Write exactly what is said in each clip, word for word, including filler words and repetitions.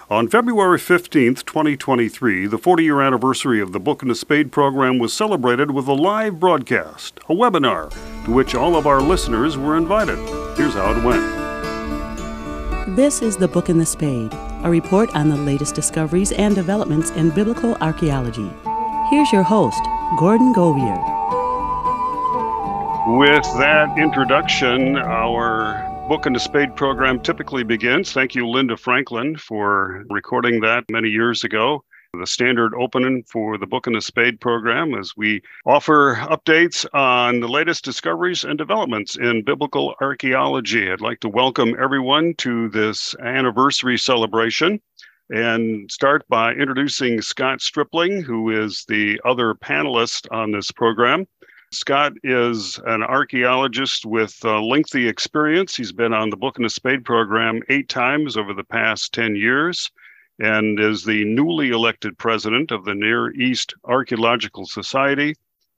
On February fifteenth, twenty twenty-three, the forty-year anniversary of the Book and the Spade program was celebrated with a live broadcast, a webinar, to which all of our listeners were invited. Here's how it went. This is the Book and the Spade, a report on the latest discoveries and developments in biblical archaeology. Here's your host, Gordon Govier. With that introduction, our Book and the Spade program typically begins. Thank you, Linda Franklin, for recording that many years ago. The standard opening for the Book and the Spade program as we offer updates on the latest discoveries and developments in biblical archaeology. I'd like to welcome everyone to this anniversary celebration and start by introducing Scott Stripling, who is the other panelist on this program. Scott is an archaeologist with a lengthy experience. He's been on the Book and the Spade program eight times over the past ten years and is the newly elected president of the Near East Archaeological Society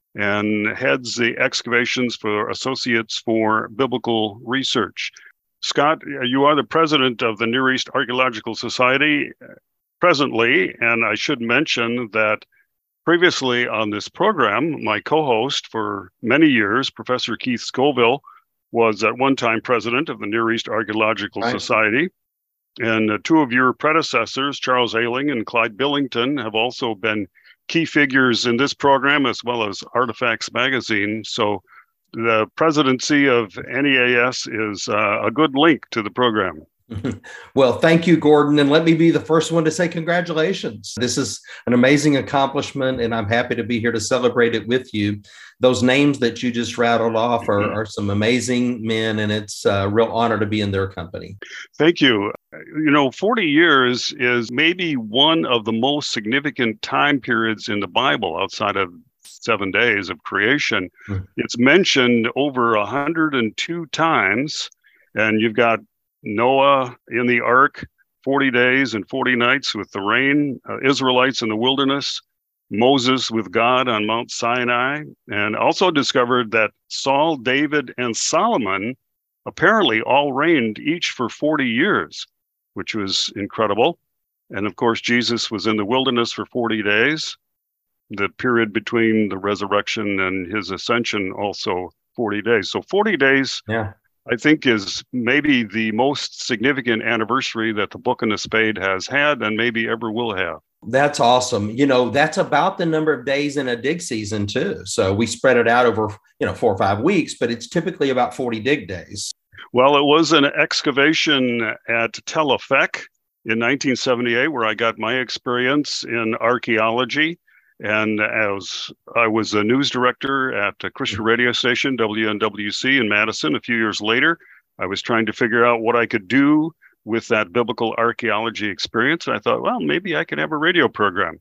and heads the excavations for Associates for Biblical Research. Scott, you are the president of the Near East Archaeological Society presently, and I should mention that previously on this program, my co-host for many years, Professor Keith Scoville, was at one time president of the Near East Archaeological right. Society. And uh, two of your predecessors, Charles Ayling and Clyde Billington, have also been key figures in this program as well as Artifacts Magazine. So the presidency of N E A S is uh, a good link to the program. Well, thank you, Gordon. And let me be the first one to say congratulations. This is an amazing accomplishment, and I'm happy to be here to celebrate it with you. Those names that you just rattled off are, are some amazing men, and it's a real honor to be in their company. Thank you. You know, forty years is maybe one of the most significant time periods in the Bible outside of seven days of creation. Mm-hmm. It's mentioned over one hundred two times, and you've got Noah in the ark, forty days and forty nights with the rain, uh, Israelites in the wilderness, Moses with God on Mount Sinai, and also discovered that Saul, David, and Solomon apparently all reigned each for forty years, which was incredible. And of course, Jesus was in the wilderness for forty days. The period between the resurrection and his ascension, also forty days. So forty days. Yeah. I think is maybe the most significant anniversary that the Book and the Spade has had and maybe ever will have. That's awesome. You know, that's about the number of days in a dig season too. So we spread it out over, you know, four or five weeks, but it's typically about forty dig days. Well, it was an excavation at Tel Afek in nineteen seventy-eight where I got my experience in archaeology. And as I was a news director at a Christian radio station, W N W C in Madison, a few years later, I was trying to figure out what I could do with that biblical archaeology experience. And I thought, well, maybe I could have a radio program.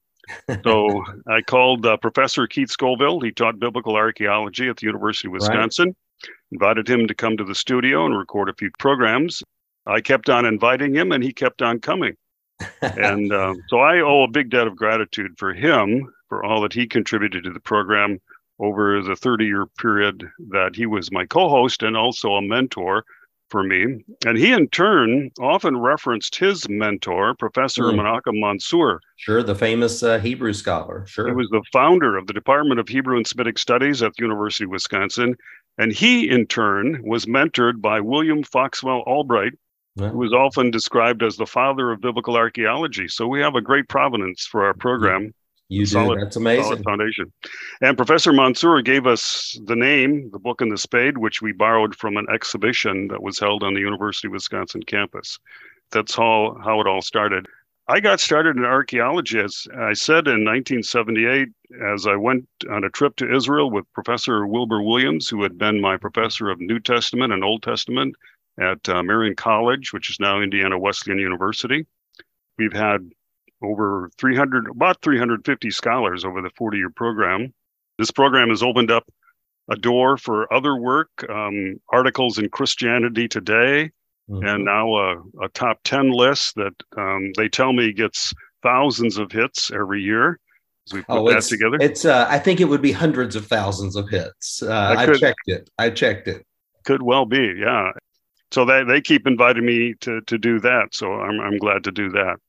So I called uh, Professor Keith Scoville. He taught biblical archaeology at the University of Wisconsin, right. Invited him to come to the studio and record a few programs. I kept on inviting him and he kept on coming. and uh, so I owe a big debt of gratitude for him, for all that he contributed to the program over the thirty-year period that he was my co-host and also a mentor for me. And he, in turn, often referenced his mentor, Professor mm. Menachem Mansour. Sure, the famous uh, Hebrew scholar. Sure. He was the founder of the Department of Hebrew and Semitic Studies at the University of Wisconsin. And he, in turn, was mentored by William Foxwell Albright, yeah. who is often described as the father of biblical archaeology. So we have a great provenance for our program. You do. Solid, That's amazing. Solid foundation. And Professor Mansour gave us the name, the Book and the Spade, which we borrowed from an exhibition that was held on the University of Wisconsin campus. That's how, how it all started. I got started in archaeology, as I said, in nineteen seventy-eight, as I went on a trip to Israel with Professor Wilbur Williams, who had been my professor of New Testament and Old Testament at uh, Marian College, which is now Indiana Wesleyan University. We've had over three hundred, about three hundred fifty scholars over the forty-year program. This program has opened up a door for other work, um, articles in Christianity Today, mm-hmm. and now a, a top ten list that um, they tell me gets thousands of hits every year. As we put oh, that it's, together. It's, uh, I think it would be hundreds of thousands of hits. Uh, I, could, I checked it. I checked it. Could well be, yeah. So they, they keep inviting me to, to do that. So I'm I'm glad to do that.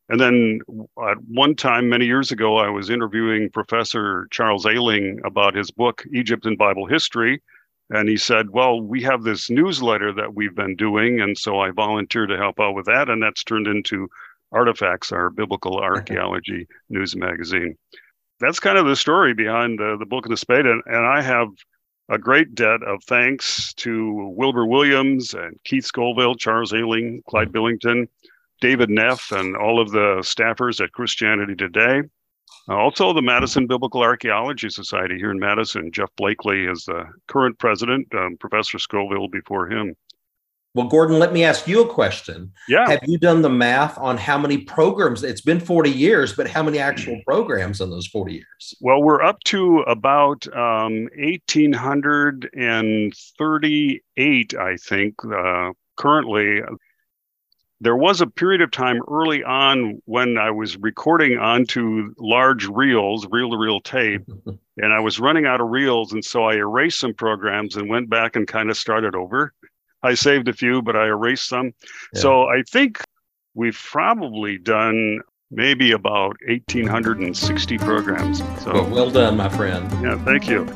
And then at one time, many years ago, I was interviewing Professor Charles Ayling about his book, Egypt and Bible History. And he said, well, we have this newsletter that we've been doing. And so I volunteered to help out with that. And that's turned into Artifacts, our biblical archaeology news magazine. That's kind of the story behind the, the Book of the Spade. And, and I have a great debt of thanks to Wilbur Williams and Keith Scoville, Charles Ayling, Clyde Billington, David Neff, and all of the staffers at Christianity Today. Uh, also, the Madison Biblical Archaeology Society here in Madison. Jeff Blakely is the current president, um, Professor Scoville before him. Well, Gordon, let me ask you a question. Yeah. Have you done the math on how many programs? It's been forty years, but how many actual programs in those forty years? Well, we're up to about um, one thousand eight hundred thirty-eight, I think, uh, currently. There was a period of time early on when I was recording onto large reels, reel-to-reel tape, and I was running out of reels, and so I erased some programs and went back and kind of started over. I saved a few, but I erased some. Yeah. So I think we've probably done maybe about one thousand eight hundred sixty programs. So well, well done, my friend. Yeah, thank you.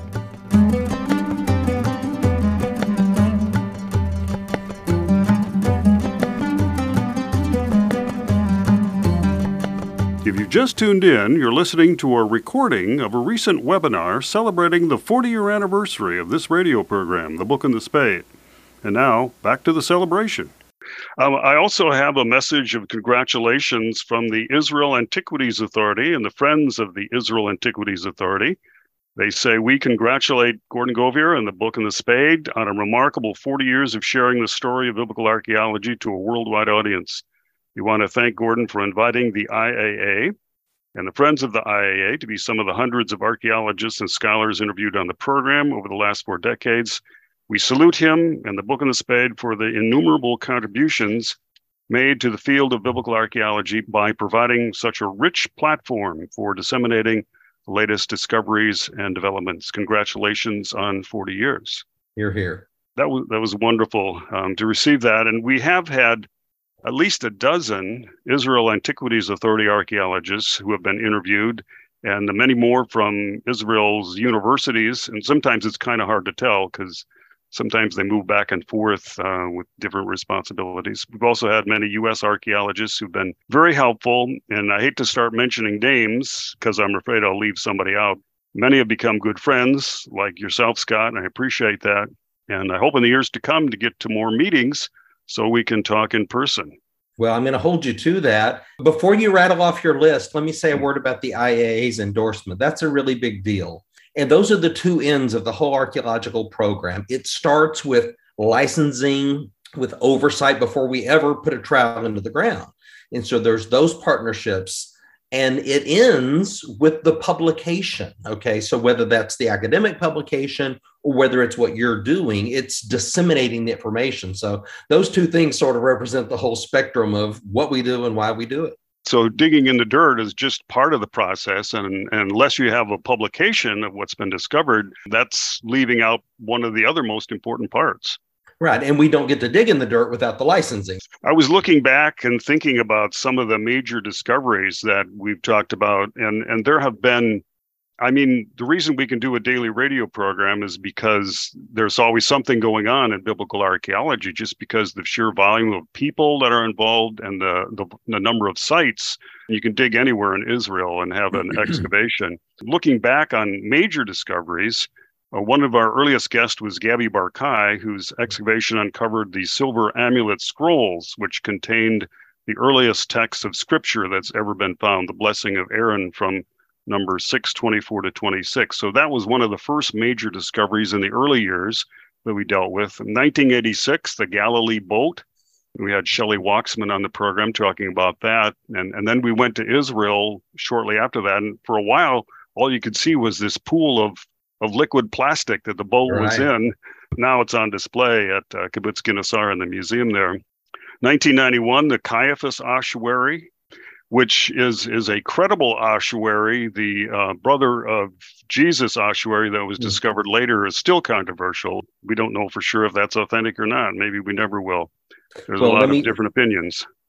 If you just tuned in, you're listening to a recording of a recent webinar celebrating the forty-year anniversary of this radio program, The Book and the Spade. And now, back to the celebration. Um, I also have a message of congratulations from the Israel Antiquities Authority and the Friends of the Israel Antiquities Authority. They say, we congratulate Gordon Govier and the Book and the Spade on a remarkable forty years of sharing the story of biblical archaeology to a worldwide audience. We want to thank Gordon for inviting the I A A and the Friends of the I A A to be some of the hundreds of archaeologists and scholars interviewed on the program over the last four decades. We salute him and the Book and the Spade for the innumerable contributions made to the field of biblical archaeology by providing such a rich platform for disseminating the latest discoveries and developments. Congratulations on forty years. You're here. That was, that was wonderful um, to receive that. And we have had at least a dozen Israel Antiquities Authority archaeologists who have been interviewed, and many more from Israel's universities. And sometimes it's kind of hard to tell because sometimes they move back and forth uh, with different responsibilities. We've also had many U S archaeologists who've been very helpful. And I hate to start mentioning names because I'm afraid I'll leave somebody out. Many have become good friends like yourself, Scott, and I appreciate that. And I hope in the years to come to get to more meetings so we can talk in person. Well, I'm going to hold you to that. Before you rattle off your list, let me say a word about the I A A's endorsement. That's a really big deal. And those are the two ends of the whole archaeological program. It starts with licensing, with oversight before we ever put a trowel into the ground. And so there's those partnerships. And it ends with the publication. Okay, so whether that's the academic publication or whether it's what you're doing, it's disseminating the information. So those two things sort of represent the whole spectrum of what we do and why we do it. So digging in the dirt is just part of the process. And, and unless you have a publication of what's been discovered, that's leaving out one of the other most important parts. Right. And we don't get to dig in the dirt without the licensing. I was looking back and thinking about some of the major discoveries that we've talked about. And, and there have been, I mean, the reason we can do a daily radio program is because there's always something going on in biblical archaeology, just because the sheer volume of people that are involved and the, the, the number of sites. You can dig anywhere in Israel and have an excavation. Looking back on major discoveries, Uh, one of our earliest guests was Gabby Barkai, whose excavation uncovered the silver amulet scrolls, which contained the earliest text of scripture that's ever been found, the blessing of Aaron from number six twenty-four to twenty-six. So that was one of the first major discoveries in the early years that we dealt with. In nineteen eighty-six, the Galilee boat. We had Shelley Waxman on the program talking about that. And, and then we went to Israel shortly after that. And for a while, all you could see was this pool of of liquid plastic that the boat right. was in. Now it's on display at uh, Kibbutz Ginosar in the museum there. nineteen ninety-one, the Caiaphas ossuary, which is, is a credible ossuary. The uh, brother of Jesus ossuary that was mm-hmm. discovered later is still controversial. We don't know for sure if that's authentic or not. Maybe we never will. There's well, a lot of me, different opinions.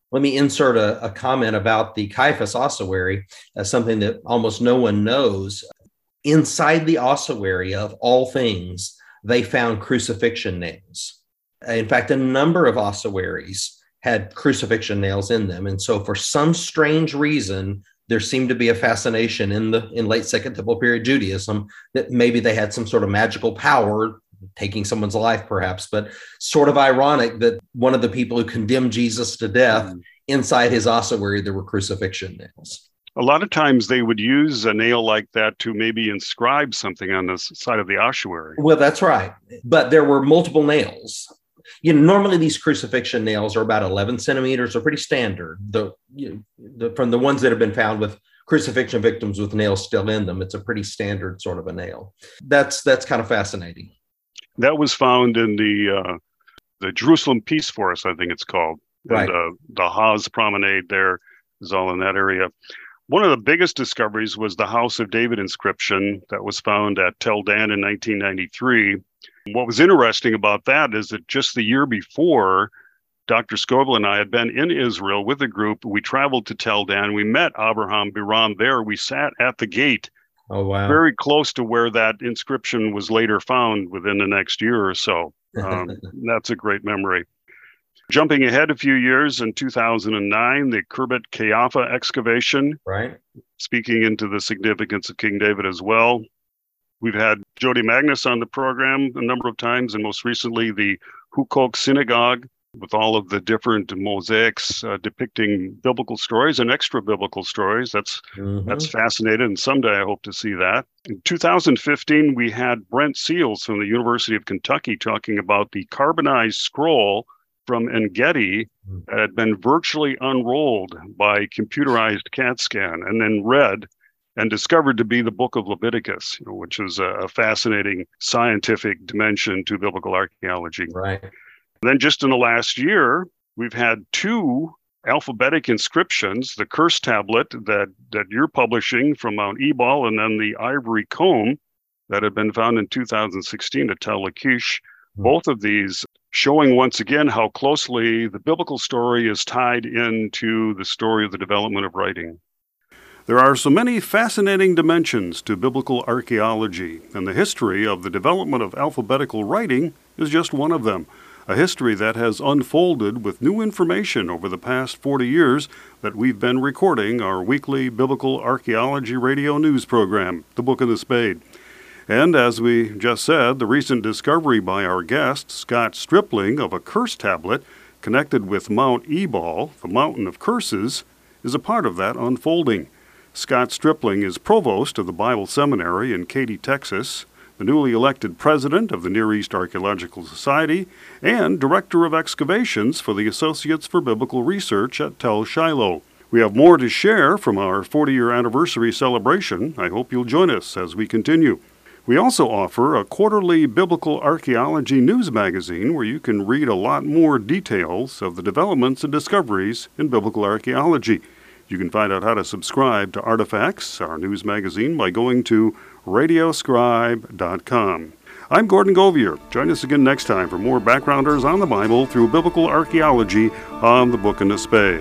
Let me insert a, a comment about the Caiaphas ossuary as something that almost no one knows. Inside the ossuary, of all things, they found crucifixion nails. In fact, a number of ossuaries had crucifixion nails in them. And so for some strange reason, there seemed to be a fascination in the in late Second Temple period Judaism that maybe they had some sort of magical power, taking someone's life perhaps, but sort of ironic that one of the people who condemned Jesus to death, mm. inside his ossuary, there were crucifixion nails. A lot of times they would use a nail like that to maybe inscribe something on the side of the ossuary. Well, that's right. But there were multiple nails. You know, normally these crucifixion nails are about eleven centimeters, are pretty standard. The, you know, the from the ones that have been found with crucifixion victims with nails still in them, it's a pretty standard sort of a nail. That's that's kind of fascinating. That was found in the uh, the Jerusalem Peace Forest, I think it's called. Right. And, uh, the Haas Promenade there is all in that area. One of the biggest discoveries was the House of David inscription that was found at Tel Dan in nineteen ninety-three. What was interesting about that is that just the year before, Doctor Scoble and I had been in Israel with a group. We traveled to Tel Dan. We met Abraham Biram there. We sat at the gate. Oh, wow. Very close to where that inscription was later found within the next year or so. Um, that's a great memory. Jumping ahead a few years, in two thousand nine, the Khirbet Qeiyafa excavation. Right. Speaking into the significance of King David as well. We've had Jody Magnus on the program a number of times, and most recently the Hukok Synagogue with all of the different mosaics uh, depicting biblical stories and extra biblical stories. That's mm-hmm. that's fascinating, and someday I hope to see that. In two thousand fifteen, we had Brent Seals from the University of Kentucky talking about the carbonized scroll from En-Gedi that had been virtually unrolled by computerized CAT scan and then read and discovered to be the book of Leviticus, you know, which is a fascinating scientific dimension to biblical archaeology. Right. And then just in the last year, we've had two alphabetic inscriptions, the curse tablet that, that you're publishing from Mount Ebal, and then the ivory comb that had been found in two thousand sixteen at Tel Lachish. Mm-hmm. Both of these showing once again how closely the biblical story is tied into the story of the development of writing. There are so many fascinating dimensions to biblical archaeology, and the history of the development of alphabetical writing is just one of them, a history that has unfolded with new information over the past forty years that we've been recording our weekly Biblical Archaeology radio news program, The Book of the Spade. And as we just said, the recent discovery by our guest, Scott Stripling, of a curse tablet connected with Mount Ebal, the mountain of curses, is a part of that unfolding. Scott Stripling is provost of the Bible Seminary in Katy, Texas, the newly elected president of the Near East Archaeological Society, and director of excavations for the Associates for Biblical Research at Tel Shiloh. We have more to share from our forty-year anniversary celebration. I hope you'll join us as we continue. We also offer a quarterly biblical archaeology news magazine where you can read a lot more details of the developments and discoveries in biblical archaeology. You can find out how to subscribe to Artifacts, our news magazine, by going to radio scribe dot com. I'm Gordon Govier. Join us again next time for more backgrounders on the Bible through biblical archaeology on The Book and the Spade.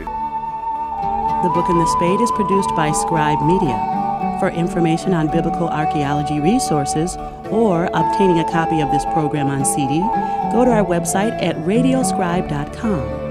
The Book and the Spade is produced by Scribe Media. For information on biblical archaeology resources or obtaining a copy of this program on C D, go to our website at radio scribe dot com.